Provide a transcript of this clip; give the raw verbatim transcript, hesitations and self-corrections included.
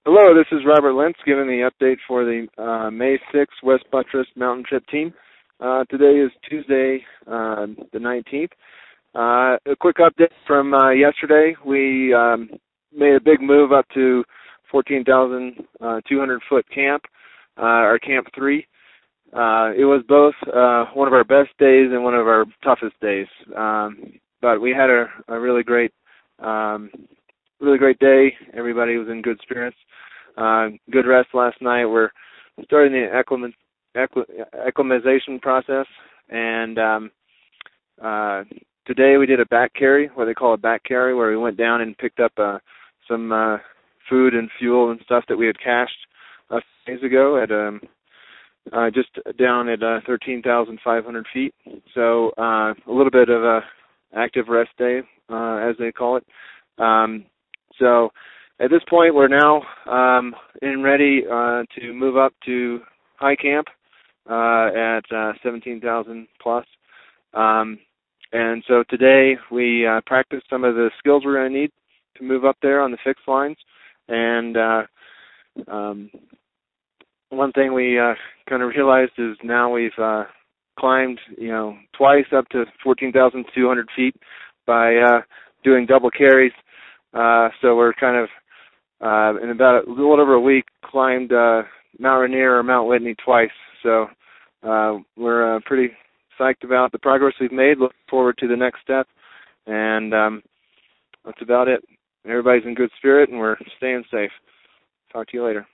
Hello, this is Robert Lentz giving the update for the uh, May sixth West Buttress Mountain Trip team. Uh, today is Tuesday, uh, the nineteenth. Uh, a quick update from uh, yesterday. We um, made a big move up to fourteen thousand two hundred foot camp, uh, our Camp three. Uh, it was both uh, one of our best days and one of our toughest days. Um, but we had a, a really great um, really great day. Everybody was in good spirits. Uh, good rest last night. We're starting the acclimat- acclimatization process, and um, uh, today we did a back carry, what they call a back carry, where we went down and picked up uh, some uh, food and fuel and stuff that we had cached a few days ago at um, uh, just down at uh, thirteen thousand five hundred feet. So uh, a little bit of a active rest day, uh, as they call it. Um, so at this point, we're now um, in ready uh, to move up to high camp uh, at uh, seventeen thousand plus. Um, and so today we uh, practiced some of the skills we're going to need to move up there on the fixed lines. And uh, um, one thing we uh, kind of realized is now we've uh, climbed, you know, twice up to fourteen thousand two hundred feet by uh, doing double carries. Uh, so we're kind of, uh, in about a little over a week, climbed uh, Mount Rainier or Mount Whitney twice. So uh, we're uh, pretty psyched about the progress we've made. Looking forward to the next step. And um, that's about it. Everybody's in good spirit, and we're staying safe. Talk to you later.